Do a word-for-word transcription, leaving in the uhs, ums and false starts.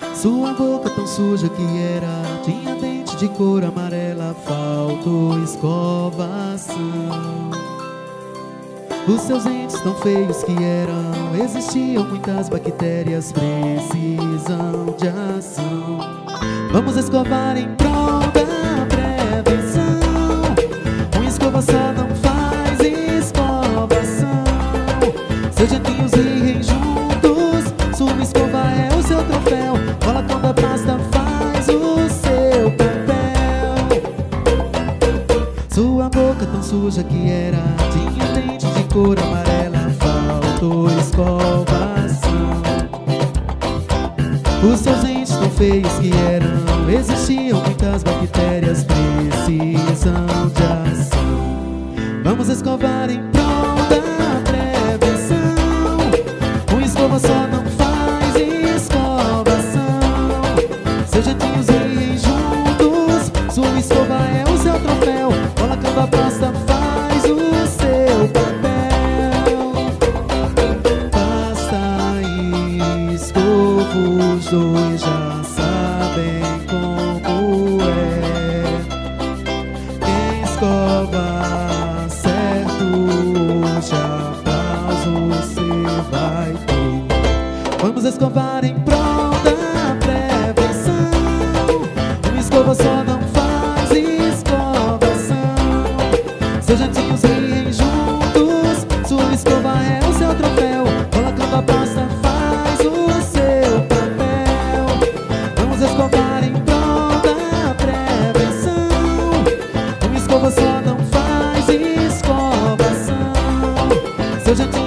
Sua boca tão suja que era, tinha dente de cor amarela, faltou escovação. Os seus dentes tão feios que eram, existiam muitas bactérias, precisam de ação. Vamos escovar em prol da prevenção. Uma escova só não faz escovação. Seus dentinhos riem juntos, sua escova é o seu troféu. Rola quando a pasta faz o seu papel. Sua boca tão suja que era, tinha dente de cor amarela, faltou escovação. Os seus dentes tão feios que eram, existiam muitas bactérias, precisam de ação. Vamos escovar em prol da prevenção. Uma escova só não faz escovação. Seus jeitinhos riem juntos, sua escova é o seu troféu. Rola quando a pasta faz o seu papel. Pasta e escova, os dois já sabem como é. Quem escova certo, hoje aplauso você vai ter. Vamos escovar em prol da prevenção. Uma escova só não faz escovação. Seus dentinhos riem juntos, sua escova é o seu troféu. Rola quando a pasta faz o seu papel. Vamos escovar em prol da prevenção. Uma escova só não faz escovação. Seus dentinhos